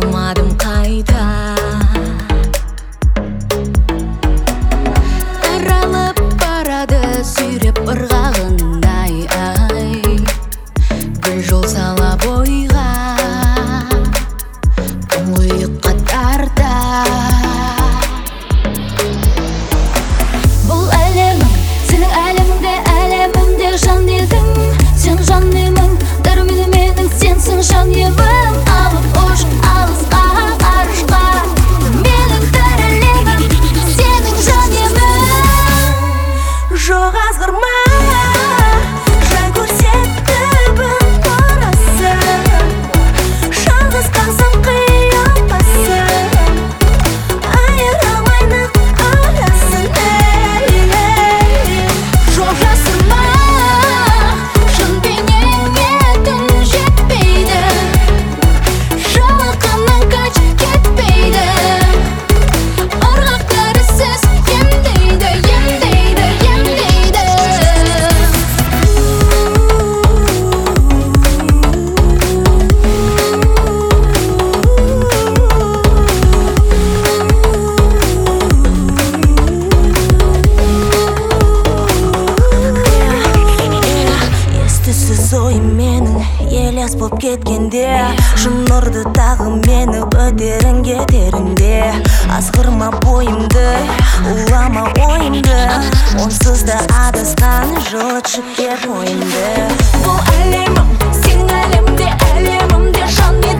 бармадым қайта. Таралып барады сүйреп ырғағындай ай, гүл жол сала бойға тұңғиыққа тарта. Бұл әлемің сенің әлеміңде, әлемімде жан едің. Сен жан емің, дәруменім менің, сенсің жан емім. Алып ұшын алысқа, арышқа, менің бір әлемім, сенің жан емім. Жоқ азғырма, жай көрсетті бүгін барасың. Жалғыз қалсам қиялмасың, айырамайнық арасын. Жоқ жасырма, шын бейнеңе түн жетпейді, жалақаннан қач кетпейді. Ырғақтары сіз емдейді, емдейді, емдейді. Естісіз ойым менің елес боп кеткенде, шын нұрды тағы мені өтерің кетеріңде. Азғырма бойымды, улама ойымды, онсыз да адасқан жылытшы кет ойымды. Бұл әлемім, сенің әлеміңде, әлемімде жан